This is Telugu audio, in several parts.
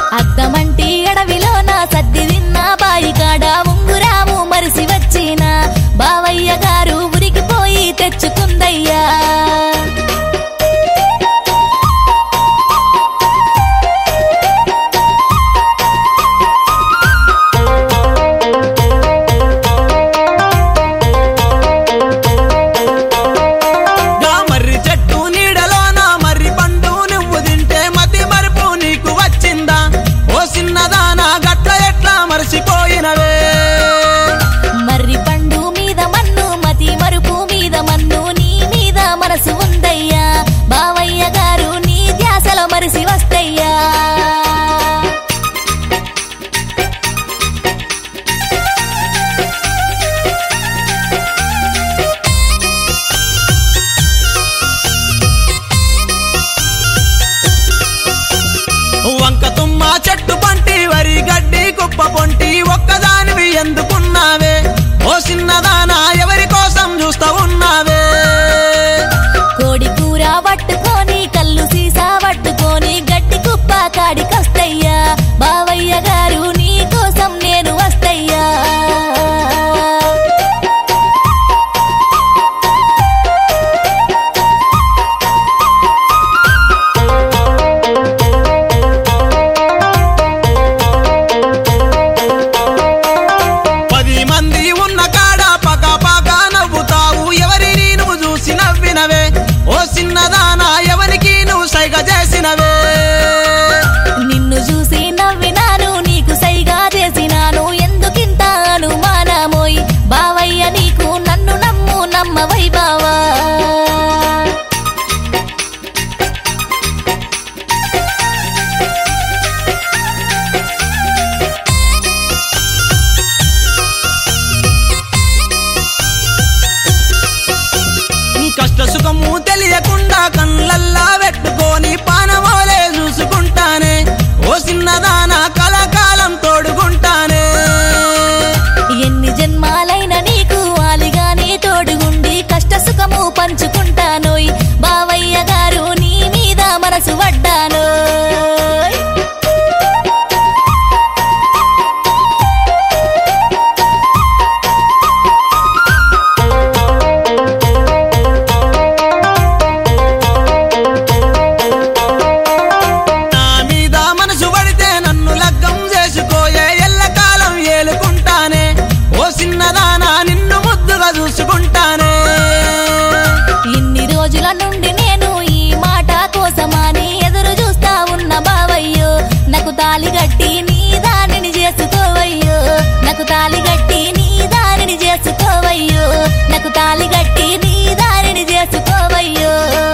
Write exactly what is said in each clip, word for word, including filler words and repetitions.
అద్దమంటి అడవిలో నా సద్ది తిన్న బాయి కాడ ఉంగురాము మరిసి వచ్చిన బావయ్య గారు ఉరికిపోయి తెచ్చుకుందయ్యా మర్రి పండు మీద మన్ను మతి మరుపు మీద మన్ను నీ మీద మనసు ఉందయ్యా బావయ్య గారు నీ ధ్యాసలో మరిసి వస్తయ్యా వంక తుమ్మ చెట్టు పంటి వరి గడ్డి కుప్ప పొంటి ఒక్కదానివి ఎందుకున్నావే ఓ చిన్నదానా ఎవరి కోసం చూస్తా ఉన్నావే కోడి కూర పట్టుకొని కళ్ళు సీసా పట్టుకొని గడ్డి కుప్ప కాడికొస్తయ్యా బావయ్య గారు నీ కోసం నేను వస్తయ్యా నిన్ను చూసి నవ్వినాను నీకు సైగా చేసినాను ఎందుకింత అనుమానమోయ్ బావయ్య నీకు నన్ను నమ్ము నమ్మవై బావా కష్ట సుఖము తెలియకుండా కళ్ళల్లా పెట్టుకొని పానమోలే చూసుకుంటానే ఓ చిన్నదానా కలకాలం తోడుకుంటానే ఎన్ని జన్మాలైన నీకు ఆలిగానే తోడుగుండి కష్ట సుఖము పంచుకుంటానోయ్ బావయ్య గారు నీ మీద మనసు పడ్డాను చూసుకుంటానే ఇన్ని రోజుల నుండి నేను ఈ మాట కోసమని ఎదురు చూస్తా ఉన్న బావయ్యో నాకు తాలి గట్టి నీ దానిని చేసుకోవయ్యో నాకు తాలి గట్టి నీ దానిని చేసుకోవయ్యో నాకు తాలి గట్టి నీ దానిని చేసుకోవయ్యో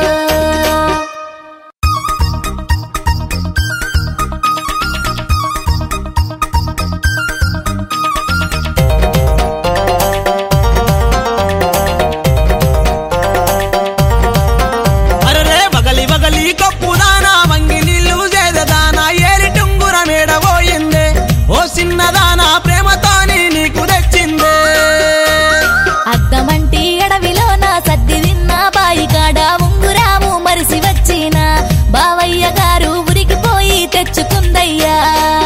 చిన్నదానా ప్రేమతోని నీకు తెచ్చిందే అద్దమంటి అడవిలో నా సద్ది తిన్న బాయి కాడ ఉంగురాము మరిసి వచ్చిన బావయ్య గారు ఉరికిపోయి తెచ్చుకుందయ్యా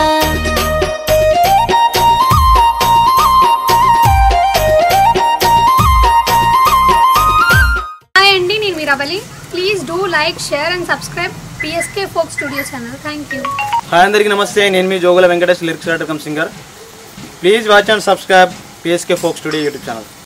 హాయ్ అండి నేను Meeravali please do like share and subscribe P S K folk studio channel thank you hi అందరికీ నమస్తే నేను మీ Jogula Venkatesh lyrics writer cum singer please watch and subscribe P S K folk studio YouTube channel